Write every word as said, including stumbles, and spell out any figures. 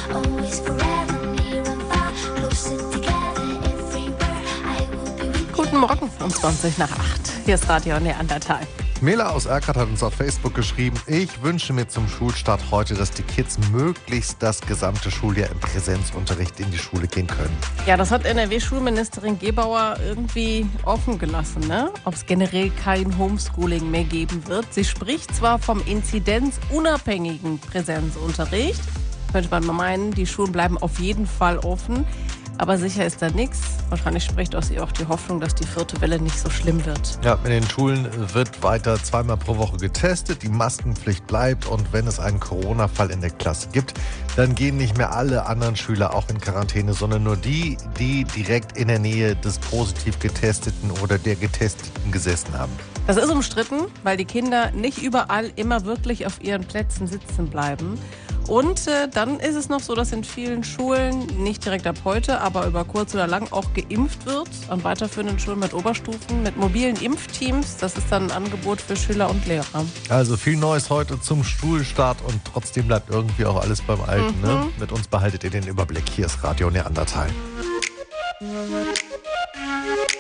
Guten Morgen, um zwanzig nach acht. Hier ist Radio Neandertal. Mela aus Erkrath hat uns auf Facebook geschrieben, ich wünsche mir zum Schulstart heute, dass die Kids möglichst das gesamte Schuljahr im Präsenzunterricht in die Schule gehen können. Ja, das hat N R W-Schulministerin Gebauer irgendwie offen gelassen, ne? Ob es generell kein Homeschooling mehr geben wird. Sie spricht zwar vom inzidenzunabhängigen Präsenzunterricht, könnte man mal meinen, die Schulen bleiben auf jeden Fall offen. Aber sicher ist da nichts. Wahrscheinlich spricht aus ihr auch die Hoffnung, dass die vierte Welle nicht so schlimm wird. Ja, in den Schulen wird weiter zweimal pro Woche getestet, die Maskenpflicht bleibt und wenn es einen Corona-Fall in der Klasse gibt, dann gehen nicht mehr alle anderen Schüler auch in Quarantäne, sondern nur die, die direkt in der Nähe des positiv Getesteten oder der Getesteten gesessen haben. Das ist umstritten, weil die Kinder nicht überall immer wirklich auf ihren Plätzen sitzen bleiben. Und äh, dann ist es noch so, dass in vielen Schulen, nicht direkt ab heute, aber über kurz oder lang auch geimpft wird. An weiterführenden Schulen mit Oberstufen, mit mobilen Impfteams. Das ist dann ein Angebot für Schüler und Lehrer. Also viel Neues heute zum Schulstart und trotzdem bleibt irgendwie auch alles beim Alten. Mhm. Ne? Mit uns behaltet ihr den Überblick. Hier ist Radio Neandertal.